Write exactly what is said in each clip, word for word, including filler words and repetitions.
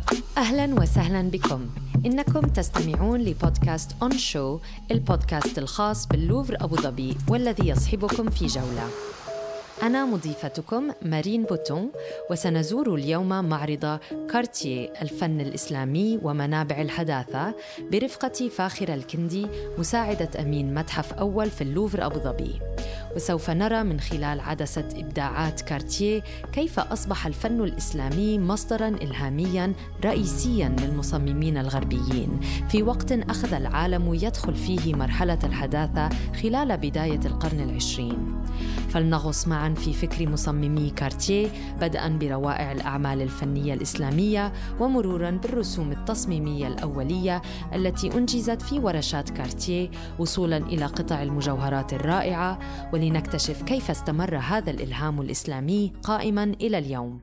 أهلاً وسهلاً بكم. إنكم تستمعون لبودكاست أون شو، البودكاست الخاص باللوفر أبو ظبي والذي يصحبكم في جولة. أنا مضيفتكم مارين بوتون، وسنزور اليوم معرض كارتيه الفن الإسلامي ومنابع الحداثة برفقة فاخرة الكندي مساعدة أمين متحف أول في اللوفر أبو ظبي. وسوف نرى من خلال عدسة إبداعات كارتيه كيف أصبح الفن الإسلامي مصدراً إلهامياً رئيسياً للمصممين الغربيين في وقت أخذ العالم يدخل فيه مرحلة الحداثة خلال بداية القرن العشرين. فلنغص معاً في فكر مصممي كارتيه، بدءاً بروائع الأعمال الفنية الإسلامية ومروراً بالرسوم التصميمية الأولية التي أنجزت في ورشات كارتيه، وصولاً إلى قطع المجوهرات الرائعة، ولنكتشف كيف استمر هذا الإلهام الإسلامي قائماً إلى اليوم.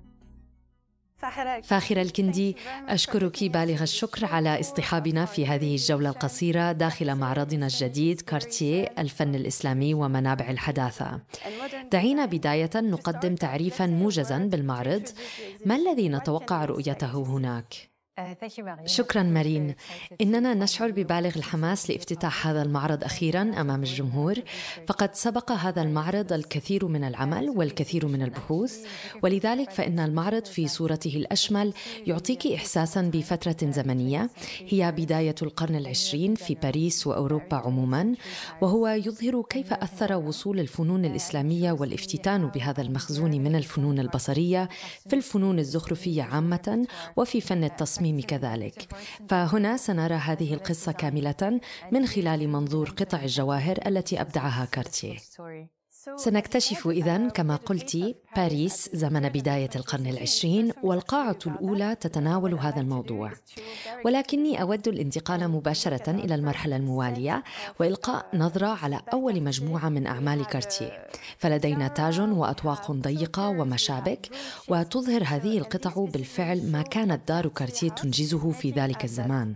فاخرة الكندي، أشكرك بالغ الشكر على اصطحابنا في هذه الجولة القصيرة داخل معرضنا الجديد كارتيه الفن الإسلامي ومنابع الحداثة. دعينا بداية نقدم تعريفاً موجزاً بالمعرض. ما الذي نتوقع رؤيته هناك؟ شكراً مارين. إننا نشعر ببالغ الحماس لافتتاح هذا المعرض أخيراً أمام الجمهور، فقد سبق هذا المعرض الكثير من العمل والكثير من البحوث، ولذلك فإن المعرض في صورته الأشمل يعطيك إحساساً بفترة زمنية هي بداية القرن العشرين في باريس وأوروبا عموماً، وهو يظهر كيف أثر وصول الفنون الإسلامية والافتتان بهذا المخزون من الفنون البصرية في الفنون الزخرفية عامة وفي فن التصميم كذلك. فهنا سنرى هذه القصة كاملة من خلال منظور قطع الجواهر التي أبدعها كارتيه. سنكتشف إذن كما قلت باريس زمن بداية القرن العشرين، والقاعة الأولى تتناول هذا الموضوع، ولكني أود الانتقال مباشرة إلى المرحلة الموالية وإلقاء نظرة على أول مجموعة من أعمال كارتيه. فلدينا تاج وأطواق ضيقة ومشابك، وتظهر هذه القطع بالفعل ما كانت دار كارتيه تنجزه في ذلك الزمان.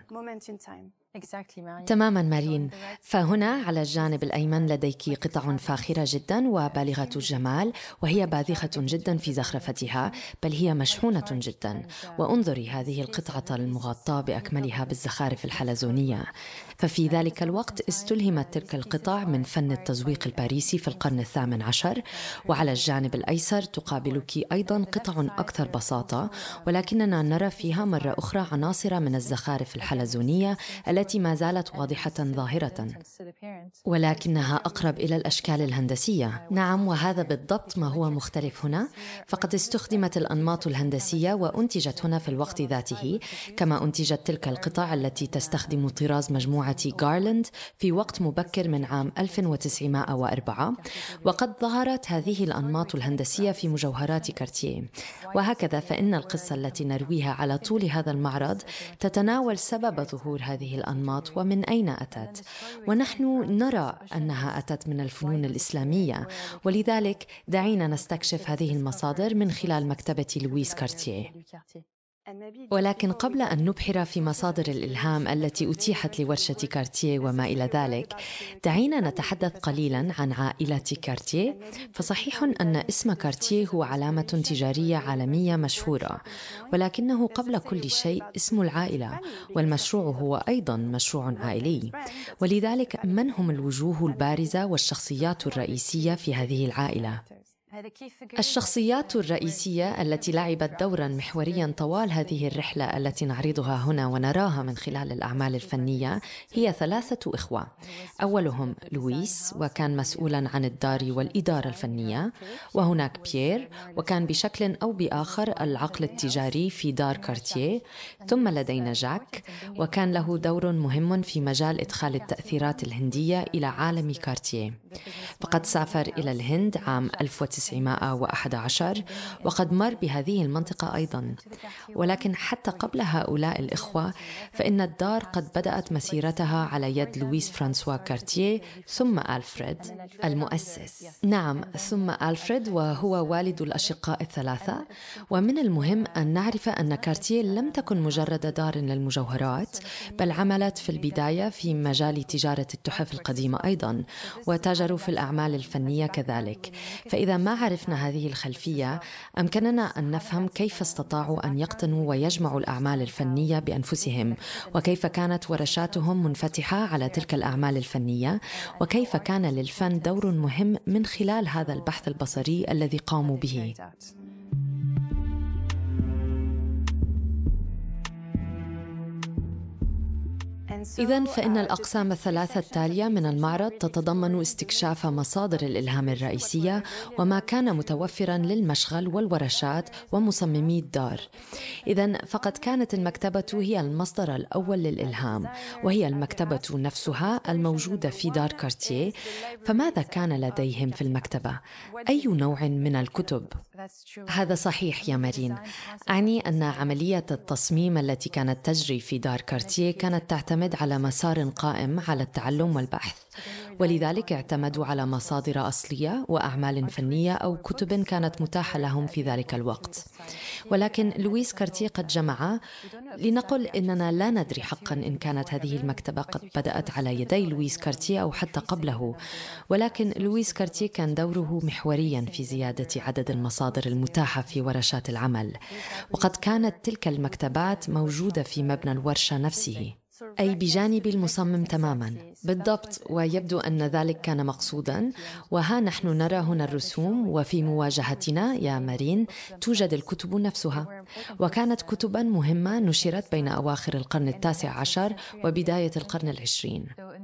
تماماً مارين. فهنا على الجانب الأيمن لديك قطع فاخرة جداً وبالغة الجمال، وهي باذخة جداً في زخرفتها، بل هي مشحونة جداً. وانظري هذه القطعة المغطاة بأكملها بالزخارف الحلزونية. ففي ذلك الوقت استلهمت تلك القطع من فن التزويق الباريسي في القرن الثامن عشر. وعلى الجانب الأيسر تقابلك أيضاً قطع أكثر بساطة، ولكننا نرى فيها مرة أخرى عناصر من الزخارف الحلزونية التي ما زالت واضحة ظاهرة، ولكنها أقرب إلى الأشكال الهندسية. نعم، وهذا بالضبط ما هو مختلف هنا. فقد استخدمت الأنماط الهندسية وأنتجت هنا في الوقت ذاته، كما أنتجت تلك القطع التي تستخدم طراز مجموعة غارلاند في وقت مبكر من عام ألف وتسعمائة وأربعة. وقد ظهرت هذه الأنماط الهندسية في مجوهرات كارتيه. وهكذا فإن القصة التي نرويها على طول هذا المعرض تتناول سبب ظهور هذه الأنماط ومن أين أتت. ونحن نرى أنها أتت من الفنون الإسلامية، ولذلك دعينا نستكشف هذه المصادر من خلال مكتبة لويس كارتيه. ولكن قبل أن نبحر في مصادر الإلهام التي أتيحت لورشة كارتيه وما إلى ذلك، دعينا نتحدث قليلاً عن عائلة كارتيه. فصحيح أن اسم كارتيه هو علامة تجارية عالمية مشهورة، ولكنه قبل كل شيء اسم العائلة، والمشروع هو أيضاً مشروع عائلي. ولذلك من هم الوجوه البارزة والشخصيات الرئيسية في هذه العائلة؟ الشخصيات الرئيسية التي لعبت دورا محوريا طوال هذه الرحلة التي نعرضها هنا ونراها من خلال الأعمال الفنية هي ثلاثة إخوة. أولهم لويس، وكان مسؤولا عن الدار والإدارة الفنية. وهناك بيير، وكان بشكل أو بآخر العقل التجاري في دار كارتيه. ثم لدينا جاك، وكان له دور مهم في مجال إدخال التأثيرات الهندية إلى عالم كارتيه. فقد سافر إلى الهند عام ألف وتسعمائة وأحد عشر، وقد مر بهذه المنطقة أيضاً. ولكن حتى قبل هؤلاء الإخوة فإن الدار قد بدأت مسيرتها على يد لويس فرانسوا كارتيه، ثم ألفريد المؤسس. نعم، ثم ألفريد، وهو والد الأشقاء الثلاثة. ومن المهم أن نعرف أن كارتيه لم تكن مجرد دار للمجوهرات، بل عملت في البداية في مجال تجارة التحف القديمة أيضاً، وتاجروا في الأعمال الفنية كذلك. فإذا ما عندما عرفنا هذه الخلفية أمكننا أن نفهم كيف استطاعوا أن يقتنوا ويجمعوا الأعمال الفنية بأنفسهم، وكيف كانت ورشاتهم منفتحة على تلك الأعمال الفنية، وكيف كان للفن دور مهم من خلال هذا البحث البصري الذي قاموا به. إذن فإن الأقسام الثلاثة التالية من المعرض تتضمن استكشاف مصادر الإلهام الرئيسية وما كان متوفراً للمشغل والورشات ومصممي الدار. إذن فقد كانت المكتبة هي المصدر الأول للإلهام، وهي المكتبة نفسها الموجودة في دار كارتيه. فماذا كان لديهم في المكتبة؟ أي نوع من الكتب؟ هذا صحيح يا مارين. أعني أن عملية التصميم التي كانت تجري في دار كارتيه كانت تعتمد على مسار قائم على التعلم والبحث، ولذلك اعتمدوا على مصادر أصلية وأعمال فنية أو كتب كانت متاحة لهم في ذلك الوقت. ولكن لويس كارتيه قد جمع، لنقل إننا لا ندري حقا إن كانت هذه المكتبة قد بدأت على يدي لويس كارتيه أو حتى قبله، ولكن لويس كارتيه كان دوره محوريا في زيادة عدد المصادر المتاحة في ورشات العمل، وقد كانت تلك المكتبات موجودة في مبنى الورشة نفسه، أي بجانب المصمم تماماً. بالضبط، ويبدو أن ذلك كان مقصوداً. وها نحن نرى هنا الرسوم، وفي مواجهتنا يا مارين توجد الكتب نفسها، وكانت كتباً مهمة نشرت بين أواخر القرن التاسع عشر وبداية القرن العشرين.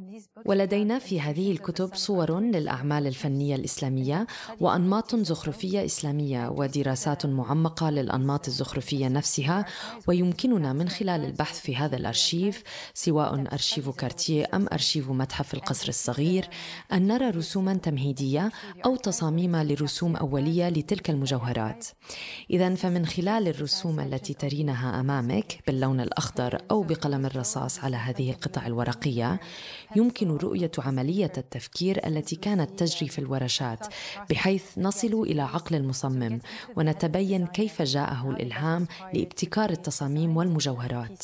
ولدينا في هذه الكتب صور للأعمال الفنية الإسلامية وأنماط زخرفية إسلامية ودراسات معمقة للأنماط الزخرفية نفسها، ويمكننا من خلال البحث في هذا الأرشيف، سواء أرشيف كارتيه أم أرشيف متحف القصر الصغير، أن نرى رسوماً تمهيدية أو تصاميم لرسوم أولية لتلك المجوهرات. إذن فمن خلال الرسوم التي ترينها أمامك باللون الأخضر أو بقلم الرصاص على هذه القطع الورقية، يمكن رؤية عملية التفكير التي كانت تجري في الورشات، بحيث نصل إلى عقل المصمم ونتبين كيف جاءه الإلهام لابتكار التصاميم والمجوهرات.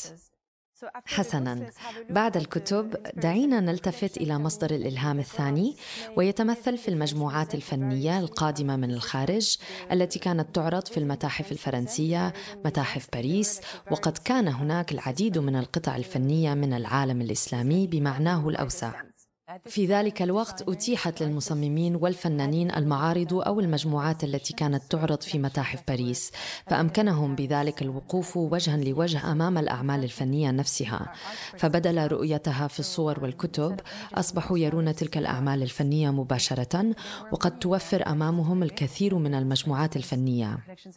حسناً، بعد الكتب دعينا نلتفت إلى مصدر الإلهام الثاني، ويتمثل في المجموعات الفنية القادمة من الخارج التي كانت تعرض في المتاحف الفرنسية، متاحف باريس، وقد كان هناك العديد من القطع الفنية من العالم الإسلامي بمعناه الأوسع. في ذلك الوقت أتيحت للمصممين والفنانين المعارض أو المجموعات التي كانت تعرض في متاحف باريس، فأمكنهم بذلك الوقوف وجها لوجه أمام الأعمال الفنية نفسها، فبدل رؤيتها في الصور والكتب أصبحوا يرون تلك الأعمال الفنية مباشرة، وقد توفر أمامهم الكثير من المجموعات الفنية.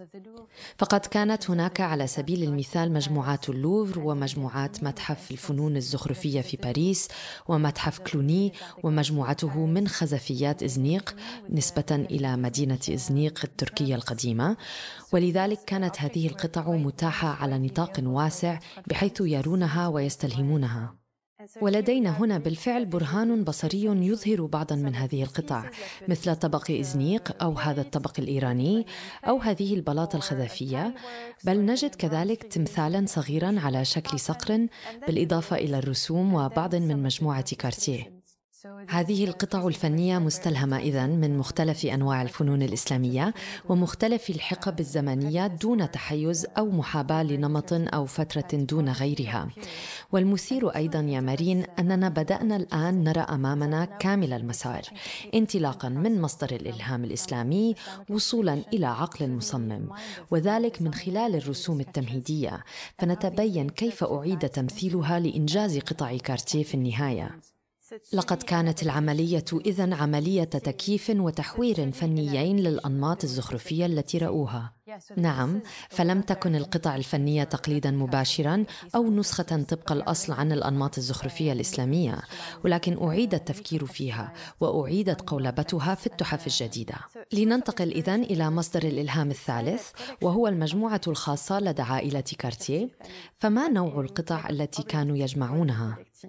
فقد كانت هناك على سبيل المثال مجموعات اللوفر ومجموعات متحف الفنون الزخرفية في باريس ومتحف كلوني ومجموعته من خزفيات إزنيق نسبة إلى مدينة إزنيق التركية القديمة، ولذلك كانت هذه القطع متاحة على نطاق واسع بحيث يرونها ويستلهمونها. ولدينا هنا بالفعل برهان بصري يظهر بعضاً من هذه القطع، مثل طبق إزنيق أو هذا الطبق الإيراني أو هذه البلاطة الخزفية، بل نجد كذلك تمثالاً صغيراً على شكل صقر، بالإضافة إلى الرسوم وبعض من مجموعة كارتيه. هذه القطع الفنية مستلهمة إذن من مختلف أنواع الفنون الإسلامية ومختلف الحقب الزمنية دون تحيز أو محاباة لنمط أو فترة دون غيرها. والمثير أيضا يا مارين أننا بدأنا الآن نرى أمامنا كامل المسار، انطلاقا من مصدر الإلهام الإسلامي وصولا إلى عقل المصمم، وذلك من خلال الرسوم التمهيدية، فنتبين كيف أعيد تمثيلها لإنجاز قطع كارتيه في النهاية. لقد كانت العملية إذن عملية تكييف وتحوير فنيين للأنماط الزخرفية التي رأوها. نعم، فلم تكن القطع الفنية تقليداً مباشراً أو نسخة طبق الأصل عن الأنماط الزخرفية الإسلامية، ولكن أعيد التفكير فيها وأعيدت قولبتها في التحف الجديدة. لننتقل إذن إلى مصدر الإلهام الثالث، وهو المجموعة الخاصة لدى عائلة كارتيه. فما نوع القطع التي كانوا يجمعونها؟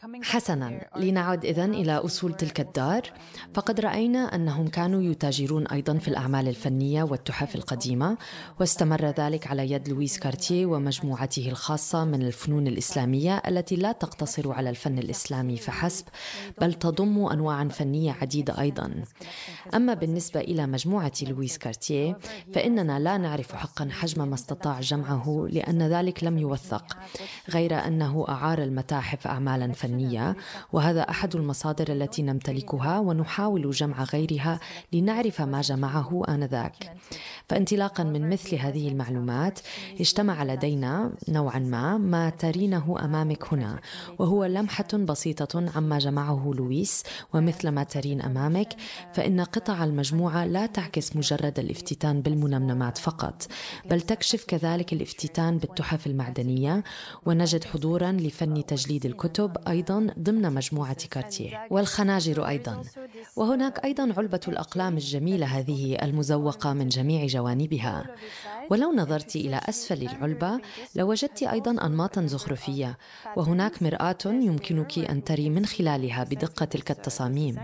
حسناً، لنعد إذن إلى أصول تلك الدار. فقد رأينا أنهم كانوا يتاجرون أيضاً في الأعمال الفنية والتحف القديمة، واستمر ذلك على يد لويس كارتيه ومجموعته الخاصة من الفنون الإسلامية التي لا تقتصر على الفن الإسلامي فحسب، بل تضم أنواعاً فنية عديدة أيضاً. أما بالنسبة إلى مجموعة لويس كارتيه فإننا لا نعرف حقاً حجم ما استطاع جمعه، لأن ذلك لم يوثق، غير أنه أعار المتاحف أعمالاً فنية، وهذا أحد المصادر التي نمتلكها ونحاول جمع غيرها لنعرف ما جمعه آنذاك. فانطلاقاً من مثل هذه المعلومات اجتمع لدينا نوعاً ما ما ترينه أمامك هنا، وهو لمحة بسيطة عما جمعه لويس. ومثل ما ترين أمامك فإن قطع المجموعة لا تعكس مجرد الافتتان بالمنمنمات فقط، بل تكشف كذلك الافتتان بالتحف المعدنية، ونجد حضوراً لفن تجليد الكتب أيضاً ضمن مجموعة كارتيه، والخناجر أيضاً. وهناك أيضاً علبة الأقلام الجميلة هذه المزوقة من جميع جوانبها. ولو نظرت إلى أسفل العلبة لوجدت أيضاً أنماطاً زخرفية، وهناك مرآة يمكنك أن تري من خلالها بدقة تلك التصاميم.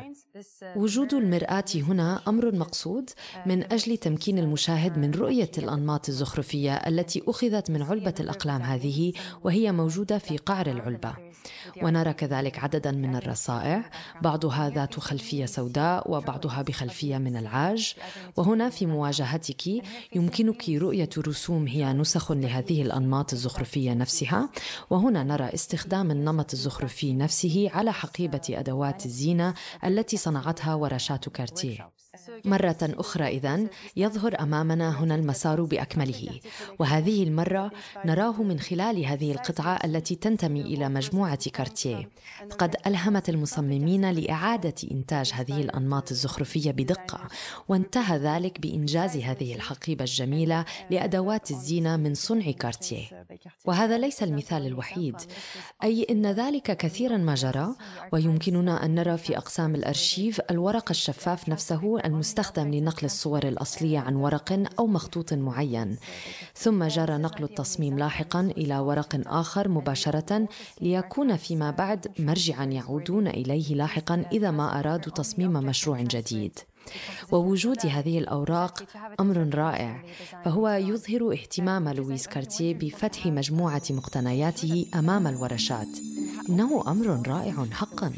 وجود المرآة هنا أمر مقصود من أجل تمكين المشاهد من رؤية الأنماط الزخرفية التي أخذت من علبة الأقلام هذه، وهي موجودة في قعر العلبة. ونرى كذلك عدداً من الرصائع، بعضها ذات خلفية سوداء وبعضها بخلفية من العاج. وهنا في مواجهتك يمكنك رؤية رسوم هي نسخ لهذه الأنماط الزخرفية نفسها. وهنا نرى استخدام النمط الزخرفي نفسه على حقيبة أدوات الزينة التي صنعتها ورشات كارتيه. مرة أخرى إذن يظهر أمامنا هنا المسار بأكمله، وهذه المرة نراه من خلال هذه القطعة التي تنتمي إلى مجموعة كارتيه. قد ألهمت المصممين لإعادة إنتاج هذه الأنماط الزخرفية بدقة، وانتهى ذلك بإنجاز هذه الحقيبة الجميلة لأدوات الزينة من صنع كارتيه. وهذا ليس المثال الوحيد، أي إن ذلك كثيراً ما جرى، ويمكننا أن نرى في أقسام الأرشيف الورق الشفاف نفسه المستخدم لنقل الصور الأصلية عن ورق أو مخطوط معين، ثم جرى نقل التصميم لاحقاً إلى ورق آخر مباشرة، ليكون فيما بعد مرجعاً يعودون إليه لاحقاً إذا ما أرادوا تصميم مشروع جديد. ووجود هذه الأوراق أمر رائع، فهو يظهر اهتمام لويس كارتيه بفتح مجموعة مقتنياته أمام الورشات. إنه أمر رائع حقاً.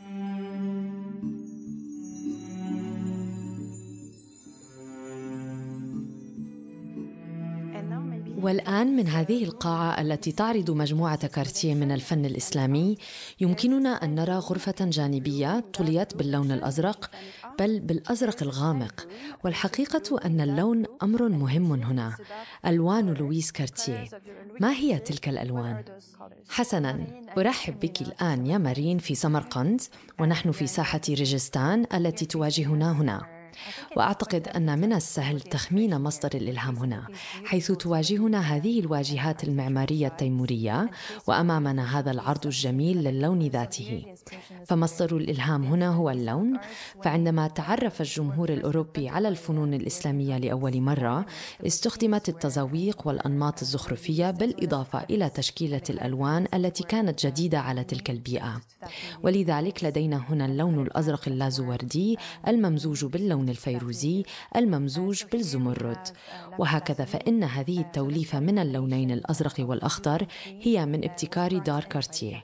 والآن من هذه القاعة التي تعرض مجموعة كارتيه من الفن الإسلامي يمكننا أن نرى غرفة جانبية طليت باللون الأزرق، بل بالأزرق الغامق. والحقيقة أن اللون أمر مهم هنا. ألوان لويس كارتيه، ما هي تلك الألوان؟ حسناً، أرحب بك الآن يا مارين في سمرقند، ونحن في ساحة ريجستان التي تواجهنا هنا. وأعتقد أن من السهل تخمين مصدر الإلهام هنا، حيث تواجهنا هذه الواجهات المعمارية التيمورية، وأمامنا هذا العرض الجميل للون ذاته. فمصدر الإلهام هنا هو اللون. فعندما تعرف الجمهور الأوروبي على الفنون الإسلامية لأول مرة، استخدمت التزويق والأنماط الزخرفية بالإضافة إلى تشكيلة الألوان التي كانت جديدة على تلك البيئة. ولذلك لدينا هنا اللون الأزرق اللازوردي الممزوج باللون الفيروزي الممزوج بالزمرد. وهكذا فإن هذه التوليفة من اللونين الأزرق والأخضر هي من ابتكار دار كارتيه.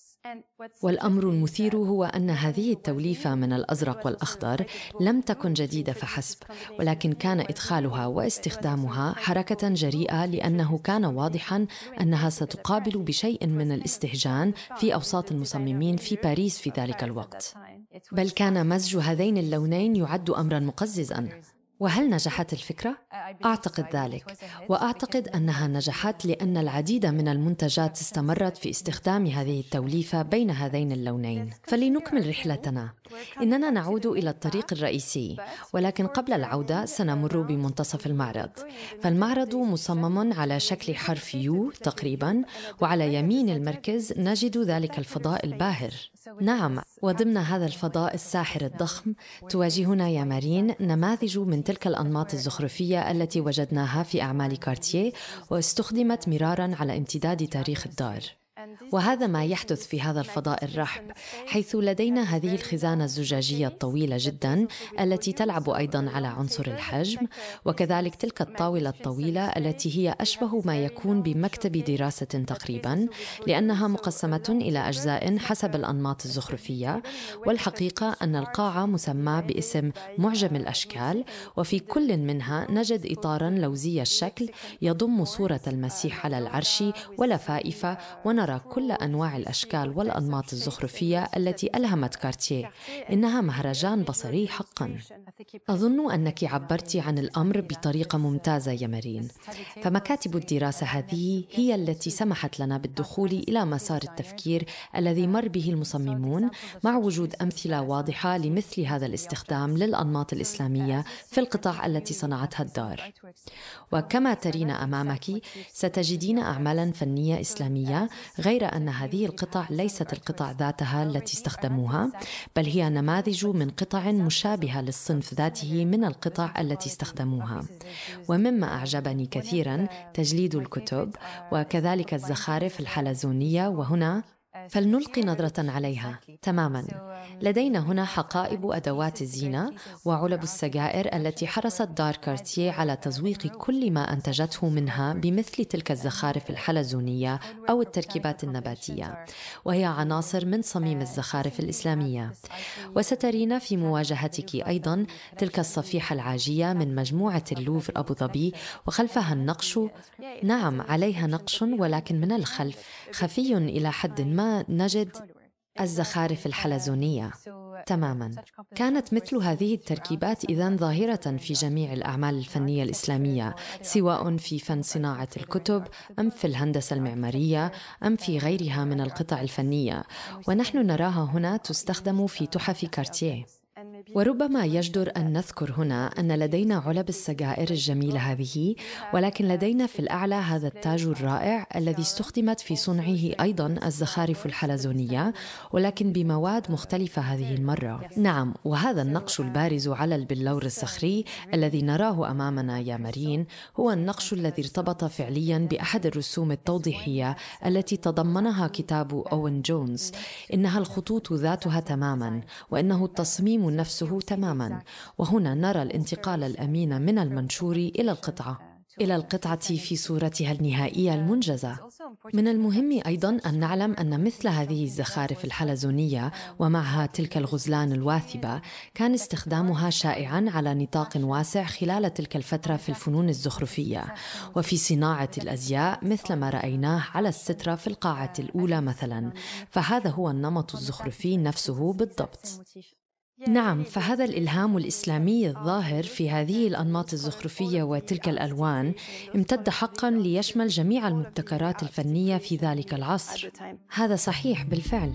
والأمر المثير هو أن هذه التوليفة من الأزرق والأخضر لم تكن جديدة فحسب، ولكن كان إدخالها واستخدامها حركة جريئة، لأنه كان واضحاً أنها ستقابل بشيء من الاستهجان في أوساط المصممين في باريس في ذلك الوقت. بل كان مزج هذين اللونين يعد أمراً مقززاً. وهل نجحت الفكرة؟ أعتقد ذلك، وأعتقد أنها نجحت لأن العديد من المنتجات استمرت في استخدام هذه التوليفة بين هذين اللونين. فلنكمل رحلتنا. إننا نعود إلى الطريق الرئيسي، ولكن قبل العودة سنمر بمنتصف المعرض. فالمعرض مصمم على شكل حرف يو تقريباً، وعلى يمين المركز نجد ذلك الفضاء الباهر. نعم، وضمن هذا الفضاء الساحر الضخم تواجهنا يا مارين نماذج من تلك الأنماط الزخرفية التي وجدناها في أعمال كارتيه، واستخدمت مراراً على امتداد تاريخ الدار. وهذا ما يحدث في هذا الفضاء الرحب، حيث لدينا هذه الخزانة الزجاجية الطويلة جدا التي تلعب أيضا على عنصر الحجم، وكذلك تلك الطاولة الطويلة التي هي أشبه ما يكون بمكتب دراسة تقريبا، لأنها مقسمة إلى أجزاء حسب الأنماط الزخرفية. والحقيقة أن القاعة مسمى باسم معجم الأشكال، وفي كل منها نجد إطارا لوزي الشكل يضم صورة المسيح على العرش ولفائف، ونرى كل أنواع الأشكال والأنماط الزخرفية التي ألهمت كارتيه. إنها مهرجان بصري حقاً. أظن أنك عبرت عن الأمر بطريقة ممتازة يا مارين، فمكاتب الدراسة هذه هي التي سمحت لنا بالدخول إلى مسار التفكير الذي مر به المصممون، مع وجود أمثلة واضحة لمثل هذا الاستخدام للأنماط الإسلامية في القطع التي صنعتها الدار. وكما ترين أمامك ستجدين أعمالاً فنية إسلامية، غير أن هذه القطع ليست القطع ذاتها التي استخدموها، بل هي نماذج من قطع مشابهة للصنف ذاته من القطع التي استخدموها. ومما أعجبني كثيراً تجليد الكتب وكذلك الزخارف الحلزونية. وهنا فلنلقي نظرة عليها. تماماً، لدينا هنا حقائب أدوات الزينة وعلب السجائر التي حرصت دار كارتيه على تزويق كل ما أنتجته منها بمثل تلك الزخارف الحلزونية أو التركيبات النباتية، وهي عناصر من صميم الزخارف الإسلامية. وسترين في مواجهتك أيضاً تلك الصفيحة العاجية من مجموعة اللوفر أبو ظبي، وخلفها النقش. نعم، عليها نقش، ولكن من الخلف خفي إلى حد ما نجد الزخارف الحلزونية. تماماً، كانت مثل هذه التركيبات إذن ظاهرة في جميع الأعمال الفنية الإسلامية، سواء في فن صناعة الكتب أم في الهندسة المعمارية أم في غيرها من القطع الفنية، ونحن نراها هنا تستخدم في تحف كارتيه. وربما يجدر أن نذكر هنا أن لدينا علب السجائر الجميلة هذه، ولكن لدينا في الأعلى هذا التاج الرائع الذي استخدمت في صنعه أيضاً الزخارف الحلزونية، ولكن بمواد مختلفة هذه المرة. نعم، وهذا النقش البارز على البلور الصخري الذي نراه أمامنا يا مارين هو النقش الذي ارتبط فعلياً بأحد الرسوم التوضيحية التي تضمنها كتاب أوين جونز. إنها الخطوط ذاتها تماماً، وإنه التصميم نفسه تماماً. وهنا نرى الانتقال الأمين من المنشور إلى القطعة إلى القطعة في صورتها النهائية المنجزة. من المهم أيضاً أن نعلم أن مثل هذه الزخارف الحلزونية ومعها تلك الغزلان الواثبة كان استخدامها شائعاً على نطاق واسع خلال تلك الفترة في الفنون الزخرفية وفي صناعة الأزياء، مثل ما رأيناه على السترة في القاعة الأولى مثلاً. فهذا هو النمط الزخرفي نفسه بالضبط. نعم، فهذا الإلهام الإسلامي الظاهر في هذه الأنماط الزخرفية وتلك الألوان امتد حقاً ليشمل جميع المبتكرات الفنية في ذلك العصر. هذا صحيح بالفعل.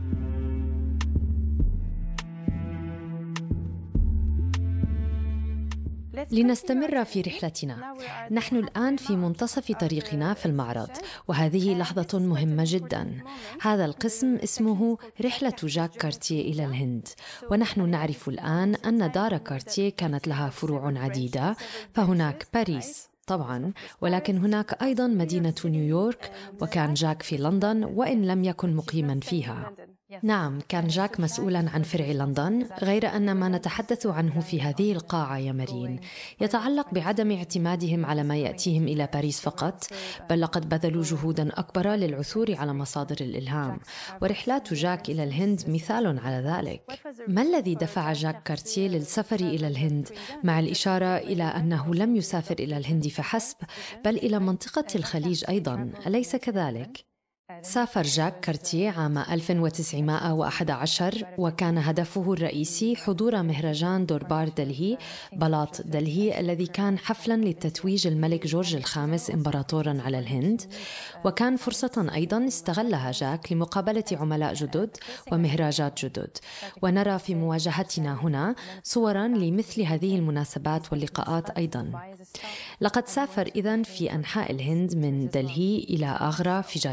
لنستمر في رحلتنا. نحن الآن في منتصف طريقنا في المعرض، وهذه لحظة مهمة جدا. هذا القسم اسمه رحلة جاك كارتيه إلى الهند، ونحن نعرف الآن أن دار كارتيه كانت لها فروع عديدة، فهناك باريس طبعاً، ولكن هناك أيضاً مدينة نيويورك، وكان جاك في لندن وإن لم يكن مقيماً فيها. نعم، كان جاك مسؤولاً عن فرع لندن، غير أن ما نتحدث عنه في هذه القاعة يا مارين يتعلق بعدم اعتمادهم على ما يأتيهم إلى باريس فقط، بل لقد بذلوا جهوداً أكبر للعثور على مصادر الإلهام، ورحلات جاك إلى الهند مثال على ذلك. ما الذي دفع جاك كارتيه للسفر إلى الهند، مع الإشارة إلى أنه لم يسافر إلى الهند فحسب، بل إلى منطقة الخليج أيضاً، أليس كذلك؟ سافر جاك كارتيه عام ألف وتسعمائة وأحد عشر، وكان هدفه الرئيسي حضور مهرجان دوربار دلهي بلاط دلهي، الذي كان حفلاً لتتويج الملك جورج الخامس إمبراطوراً على الهند، وكان فرصة أيضاً استغلها جاك لمقابلة عملاء جدد ومهراجات جدد. ونرى في مواجهتنا هنا صوراً لمثل هذه المناسبات واللقاءات أيضاً. لقد سافر إذن في أنحاء الهند من دلهي إلى آغرا في جايبور،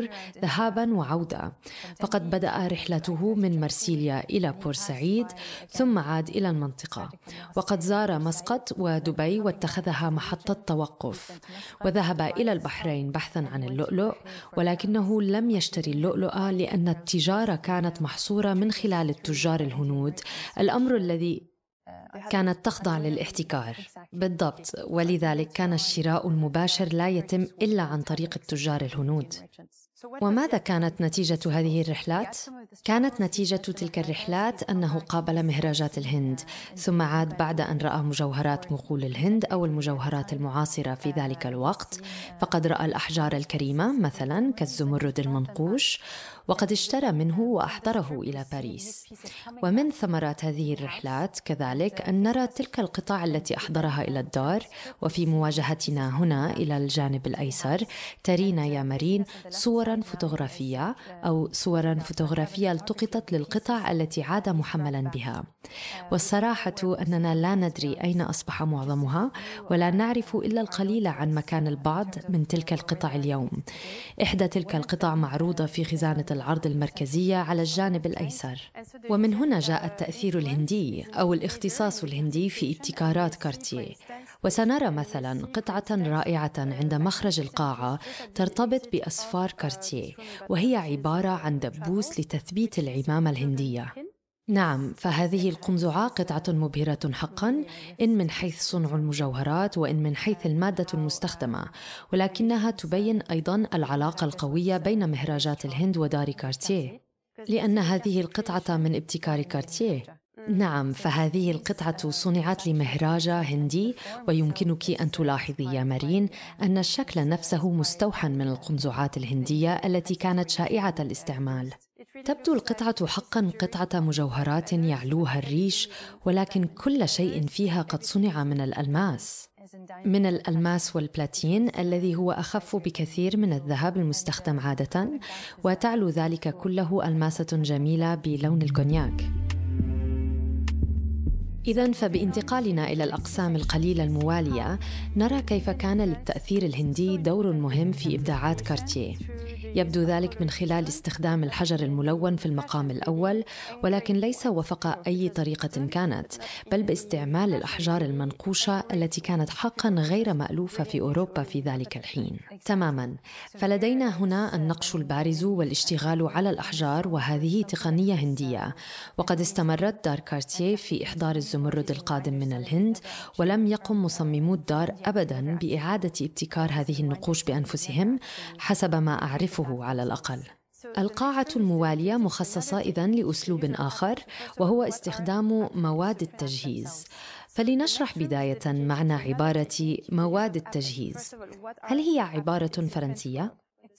شهور ذهابا وعودة، فقد بدأ رحلته من مرسيليا إلى بورسعيد ثم عاد إلى المنطقة، وقد زار مسقط ودبي واتخذها محطة توقف، وذهب إلى البحرين بحثا عن اللؤلؤ، ولكنه لم يشتري اللؤلؤ لأن التجارة كانت محصورة من خلال التجار الهنود، الأمر الذي كانت تخضع للاحتكار بالضبط، ولذلك كان الشراء المباشر لا يتم إلا عن طريق التجار الهنود. وماذا كانت نتيجة هذه الرحلات؟ كانت نتيجة تلك الرحلات أنه قابل مهراجات الهند، ثم عاد بعد أن رأى مجوهرات مغول الهند أو المجوهرات المعاصرة في ذلك الوقت، فقد رأى الأحجار الكريمة مثلاً كالزمرد المنقوش، وقد اشترى منه وأحضره إلى باريس. ومن ثمرات هذه الرحلات كذلك أن نرى تلك القطع التي أحضرها إلى الدار. وفي مواجهتنا هنا إلى الجانب الأيسر ترينا يا مارين صوراً فوتوغرافية أو صوراً فوتوغرافية التقطت للقطع التي عاد محملاً بها. والصراحة أننا لا ندري أين أصبح معظمها، ولا نعرف إلا القليل عن مكان البعض من تلك القطع اليوم. إحدى تلك القطع معروضة في خزانة العرض المركزية على الجانب الأيسر. ومن هنا جاء التأثير الهندي أو الاختصاص الهندي في ابتكارات كارتيه. وسنرى مثلا قطعة رائعة عند مخرج القاعة ترتبط بأصفار كارتيه، وهي عبارة عن دبوس لتثبيت العمامة الهندية. نعم، فهذه القنزعة قطعة مبهرة حقاً، إن من حيث صنع المجوهرات وإن من حيث المادة المستخدمة، ولكنها تبين أيضاً العلاقة القوية بين مهراجات الهند ودار كارتيه، لأن هذه القطعة من ابتكار كارتيه. نعم، فهذه القطعة صنعت لمهراجة هندي، ويمكنك أن تلاحظي يا مارين أن الشكل نفسه مستوحى من القنزعات الهندية التي كانت شائعة الاستعمال. تبدو القطعة حقاً قطعة مجوهرات يعلوها الريش، ولكن كل شيء فيها قد صنع من الألماس. من الألماس والبلاتين الذي هو أخف بكثير من الذهب المستخدم عادة، وتعلو ذلك كله ألماسة جميلة بلون الكونياك. إذن فبانتقالنا إلى الأقسام القليلة الموالية نرى كيف كان للتأثير الهندي دور مهم في إبداعات كارتيه. يبدو ذلك من خلال استخدام الحجر الملون في المقام الأول، ولكن ليس وفق أي طريقة كانت، بل باستعمال الأحجار المنقوشة التي كانت حقا غير مألوفة في أوروبا في ذلك الحين. تماما، فلدينا هنا النقش البارز والاشتغال على الأحجار، وهذه تقنية هندية. وقد استمرت دار كارتيه في إحضار الزمرد القادم من الهند، ولم يقم مصممو الدار أبدا بإعادة ابتكار هذه النقوش بأنفسهم حسب ما أعرفه على الأقل. القاعة الموالية مخصصة إذن لأسلوب آخر، وهو استخدام مواد التجهيز. فلنشرح بداية معنى عبارة مواد التجهيز. هل هي عبارة فرنسية؟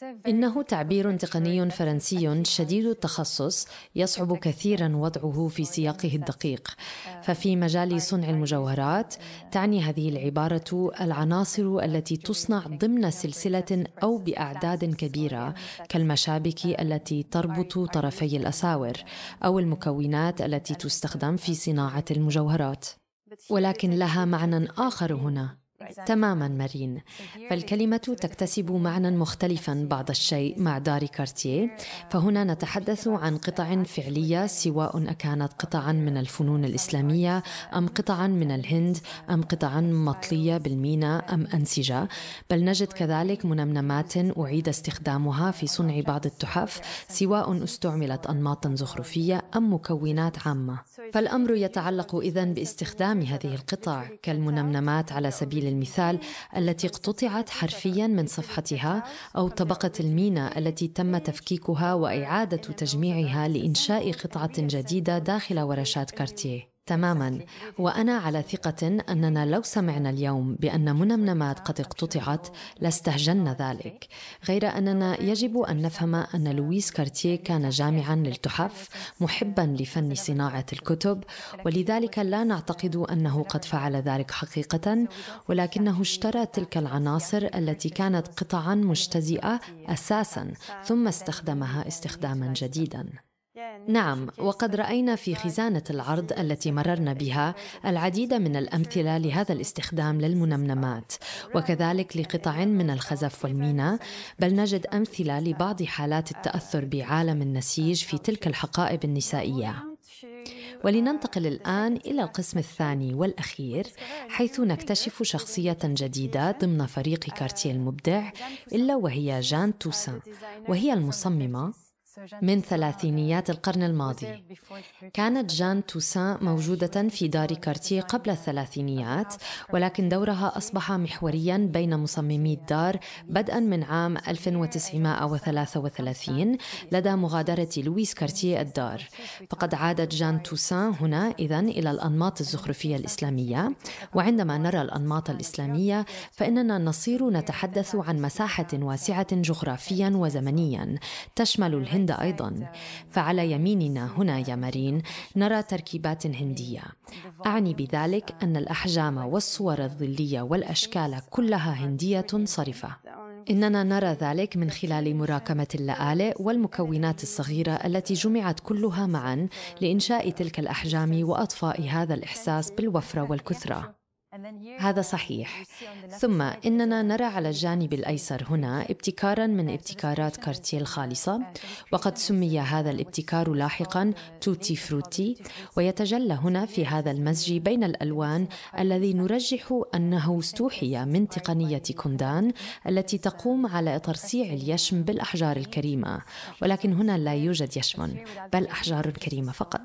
إنه تعبير تقني فرنسي شديد التخصص يصعب كثيراً وضعه في سياقه الدقيق. ففي مجال صنع المجوهرات تعني هذه العبارة العناصر التي تصنع ضمن سلسلة أو بأعداد كبيرة، كالمشابك التي تربط طرفي الأساور، أو المكونات التي تستخدم في صناعة المجوهرات. ولكن لها معنى آخر هنا. تماماً مارين، فالكلمة تكتسب معنى مختلفاً بعض الشيء مع دار كارتيه. فهنا نتحدث عن قطع فعلية، سواء أكانت قطعاً من الفنون الإسلامية أم قطعاً من الهند أم قطعاً مطلية بالمينا أم أنسجة، بل نجد كذلك منمنمات أعيد استخدامها في صنع بعض التحف، سواء استعملت أنماط زخرفية أم مكونات عامة. فالأمر يتعلق إذن باستخدام هذه القطع كالمنمنمات على سبيل المثال، التي اقتطعت حرفياً من صفحتها، أو طبقة المينا التي تم تفكيكها وإعادة تجميعها لإنشاء قطعة جديدة داخل ورشات كارتيه. تماماً، وأنا على ثقة أننا لو سمعنا اليوم بأن منمنمات قد اقتطعت لاستهجنا ذلك، غير أننا يجب أن نفهم أن لويس كارتيه كان جامعاً للتحف، محباً لفن صناعة الكتب، ولذلك لا نعتقد أنه قد فعل ذلك حقيقة، ولكنه اشترى تلك العناصر التي كانت قطعاً مجتزئة أساساً، ثم استخدمها استخداماً جديداً. نعم، وقد رأينا في خزانة العرض التي مررنا بها العديد من الأمثلة لهذا الاستخدام للمنمنمات، وكذلك لقطع من الخزف والمينا، بل نجد أمثلة لبعض حالات التأثر بعالم النسيج في تلك الحقائب النسائية. ولننتقل الآن إلى القسم الثاني والأخير، حيث نكتشف شخصية جديدة ضمن فريق كارتيه المبدع، إلا وهي جان توسان، وهي المصممة من ثلاثينيات القرن الماضي. كانت جان توسان موجودة في دار كارتيه قبل الثلاثينيات، ولكن دورها أصبح محورياً بين مصممي الدار بدءاً من عام ألف وتسعمائة وثلاثة وثلاثين لدى مغادرة لويس كارتيه الدار. فقد عادت جان توسان هنا إذن إلى الأنماط الزخرفية الإسلامية، وعندما نرى الأنماط الإسلامية فإننا نصير نتحدث عن مساحة واسعة جغرافياً وزمنياً تشمل الهند أيضاً. فعلى يميننا هنا يا مارين نرى تركيبات هندية، أعني بذلك أن الأحجام والصور الظلية والأشكال كلها هندية صرفة. إننا نرى ذلك من خلال مراكمة اللآلئ والمكونات الصغيرة التي جمعت كلها معاً لإنشاء تلك الأحجام وأضفاء هذا الإحساس بالوفرة والكثرة. هذا صحيح. ثم إننا نرى على الجانب الأيسر هنا ابتكاراً من ابتكارات كارتيه الخالصة، وقد سمي هذا الابتكار لاحقاً توتي فروتي، ويتجلى هنا في هذا المزج بين الألوان الذي نرجح أنه استوحي من تقنية كوندان التي تقوم على ترصيع اليشم بالأحجار الكريمة، ولكن هنا لا يوجد يشم بل أحجار كريمة فقط،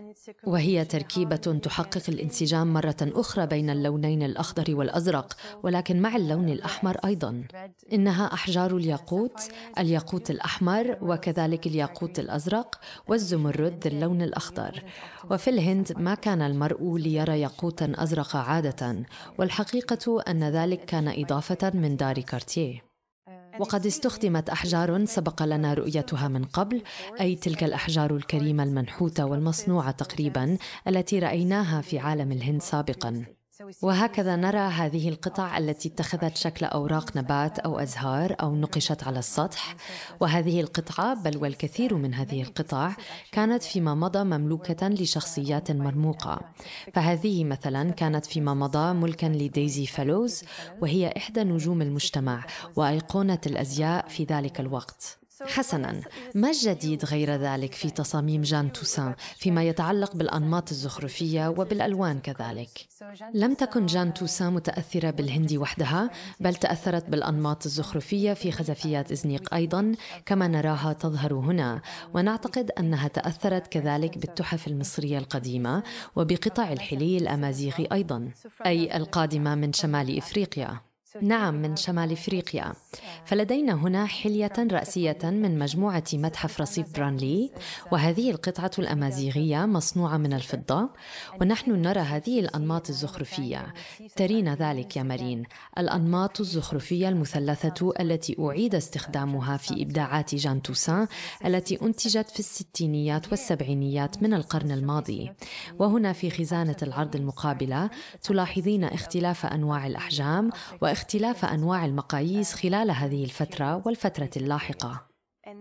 وهي تركيبة تحقق الانسجام مرة أخرى بين اللونين الأخضر والأزرق، ولكن مع اللون الأحمر أيضاً. إنها أحجار الياقوت، الياقوت الأحمر وكذلك الياقوت الأزرق والزمرد ذي اللون الأخضر. وفي الهند ما كان المرء ليرى ياقوتاً أزرق عادة، والحقيقة أن ذلك كان إضافة من دار كارتيه. وقد استخدمت أحجار سبق لنا رؤيتها من قبل، أي تلك الأحجار الكريمة المنحوتة والمصنوعة تقريباً التي رأيناها في عالم الهند سابقاً. وهكذا نرى هذه القطع التي اتخذت شكل أوراق نبات أو أزهار أو نقشت على السطح. وهذه القطعة بل والكثير من هذه القطع كانت فيما مضى مملوكة لشخصيات مرموقة. فهذه مثلا كانت فيما مضى ملكا لديزي فالوز، وهي إحدى نجوم المجتمع وأيقونة الأزياء في ذلك الوقت. حسناً، ما الجديد غير ذلك في تصاميم جان توسان فيما يتعلق بالأنماط الزخرفية وبالألوان كذلك؟ لم تكن جان توسان متأثرة بالهند وحدها، بل تأثرت بالأنماط الزخرفية في خزفيات إزنيق أيضاً كما نراها تظهر هنا، ونعتقد أنها تأثرت كذلك بالتحف المصرية القديمة وبقطع الحلي الأمازيغي أيضاً، أي القادمة من شمال إفريقيا. نعم، من شمال إفريقيا. فلدينا هنا حلية رأسية من مجموعة متحف رصيف برانلي، وهذه القطعة الأمازيغية مصنوعة من الفضة، ونحن نرى هذه الأنماط الزخرفية. ترين ذلك يا مارين، الأنماط الزخرفية المثلثة التي أعيد استخدامها في إبداعات جان توسان التي أنتجت في الستينيات والسبعينيات من القرن الماضي. وهنا في خزانة العرض المقابلة تلاحظين اختلاف أنواع الأحجام واختلاف أنواع المقاييس خلال هذه الفترة والفترة اللاحقة.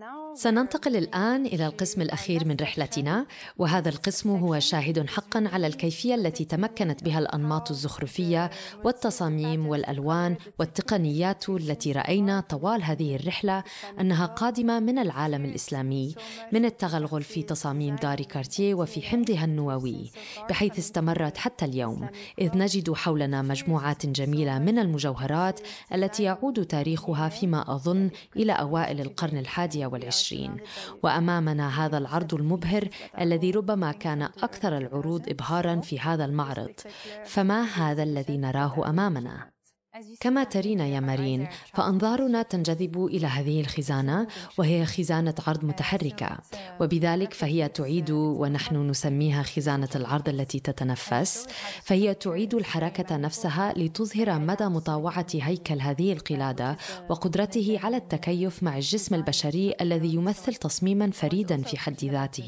سننتقل الآن إلى القسم الأخير من رحلتنا، وهذا القسم هو شاهد حقاً على الكيفية التي تمكنت بها الأنماط الزخرفية والتصاميم والألوان والتقنيات التي رأينا طوال هذه الرحلة أنها قادمة من العالم الإسلامي، من التغلغل في تصاميم دار كارتيه وفي حمضها النووي، بحيث استمرت حتى اليوم، إذ نجد حولنا مجموعات جميلة من المجوهرات التي يعود تاريخها فيما أظن إلى أوائل القرن الحادي والعشرين. وأمامنا هذا العرض المبهر الذي ربما كان أكثر العروض إبهاراً في هذا المعرض. فما هذا الذي نراه أمامنا؟ كما ترين يا مارين، فأنظارنا تنجذب إلى هذه الخزانة، وهي خزانة عرض متحركة، وبذلك فهي تعيد، ونحن نسميها خزانة العرض التي تتنفس، فهي تعيد الحركة نفسها لتظهر مدى مطاوعة هيكل هذه القلادة وقدرته على التكيف مع الجسم البشري الذي يمثل تصميماً فريداً في حد ذاته.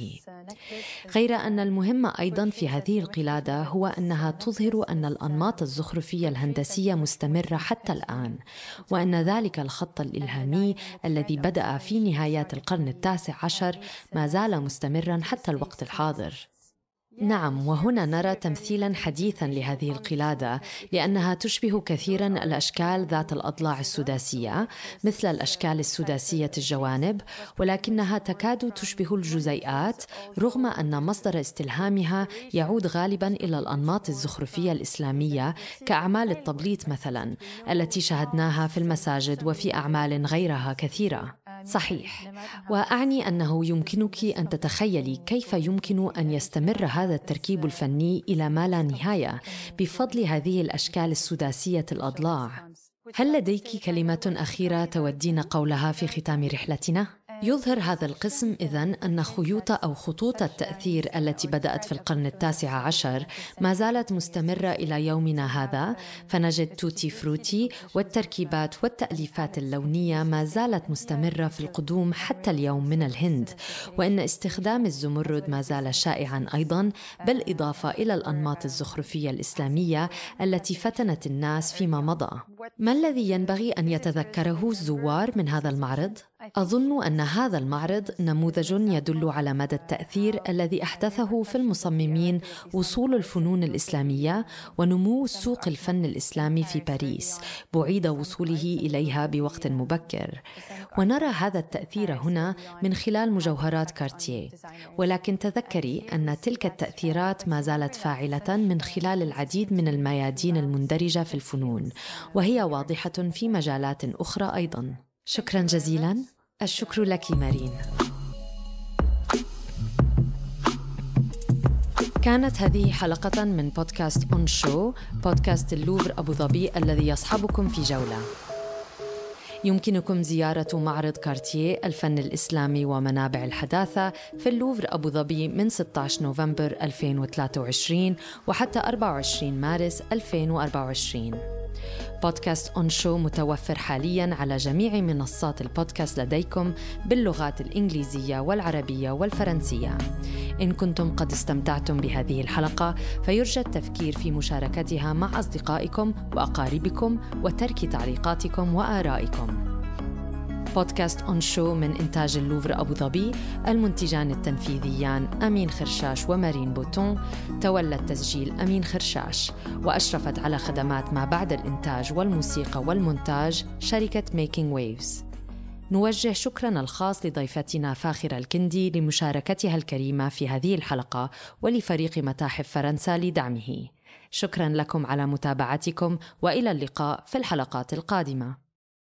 غير أن المهم أيضاً في هذه القلادة هو أنها تظهر أن الأنماط الزخرفية الهندسية مستمرة حتى الآن، وأن ذلك الخط الإلهامي الذي بدأ في نهايات القرن التاسع عشر ما زال مستمراً حتى الوقت الحاضر. نعم، وهنا نرى تمثيلاً حديثاً لهذه القلادة لأنها تشبه كثيراً الأشكال ذات الأضلاع السداسية مثل الأشكال السداسية الجوانب، ولكنها تكاد تشبه الجزيئات رغم أن مصدر استلهامها يعود غالباً إلى الأنماط الزخرفية الإسلامية كأعمال التبليط مثلاً التي شاهدناها في المساجد وفي أعمال غيرها كثيرة. صحيح، وأعني أنه يمكنك أن تتخيلي كيف يمكن أن يستمر هذا التركيب الفني إلى ما لا نهاية بفضل هذه الأشكال السداسية الأضلاع. هل لديك كلمة أخيرة تودين قولها في ختام رحلتنا؟ يظهر هذا القسم إذن أن خيوط أو خطوط التأثير التي بدأت في القرن التاسع عشر ما زالت مستمرة إلى يومنا هذا، فنجد توتي فروتي والتركيبات والتأليفات اللونية ما زالت مستمرة في القدوم حتى اليوم من الهند، وإن استخدام الزمرد ما زال شائعاً أيضاً، بالإضافة إلى الأنماط الزخرفية الإسلامية التي فتنت الناس فيما مضى. ما الذي ينبغي أن يتذكره الزوار من هذا المعرض؟ أظن أن هذا المعرض نموذج يدل على مدى التأثير الذي أحدثه في المصممين وصول الفنون الإسلامية ونمو سوق الفن الإسلامي في باريس بعيد وصوله إليها بوقت مبكر. ونرى هذا التأثير هنا من خلال مجوهرات كارتيه، ولكن تذكري أن تلك التأثيرات ما زالت فاعلة من خلال العديد من الميادين المندرجة في الفنون، وهي واضحة في مجالات أخرى أيضاً. شكراً جزيلاً. الشكر لك مارين. كانت هذه حلقة من بودكاست أون شو، بودكاست اللوفر أبو ظبي الذي يصحبكم في جولة. يمكنكم زيارة معرض كارتيه الفن الإسلامي ومنابع الحداثة في اللوفر أبو ظبي من ستة عشر نوفمبر ألفين وثلاثة وعشرين وحتى أربعة وعشرين مارس ألفين وأربعة وعشرين. بودكاست أون شو متوفر حالياً على جميع منصات البودكاست لديكم باللغات الإنجليزية والعربية والفرنسية. إن كنتم قد استمتعتم بهذه الحلقة فيرجى التفكير في مشاركتها مع أصدقائكم وأقاربكم وترك تعليقاتكم وآرائكم. بودكاست أون شو من إنتاج اللوفر أبو ظبي، المنتجان التنفيذيان أمين خرشاش ومارين بوتون، تولى التسجيل أمين خرشاش، وأشرفت على خدمات ما بعد الإنتاج والموسيقى والمونتاج شركة ميكينج ويفز. نوجه شكرنا الخاص لضيفتنا فاخرة الكندي لمشاركتها الكريمة في هذه الحلقة، ولفريق متاحف فرنسا لدعمه. شكرا لكم على متابعتكم، وإلى اللقاء في الحلقات القادمة.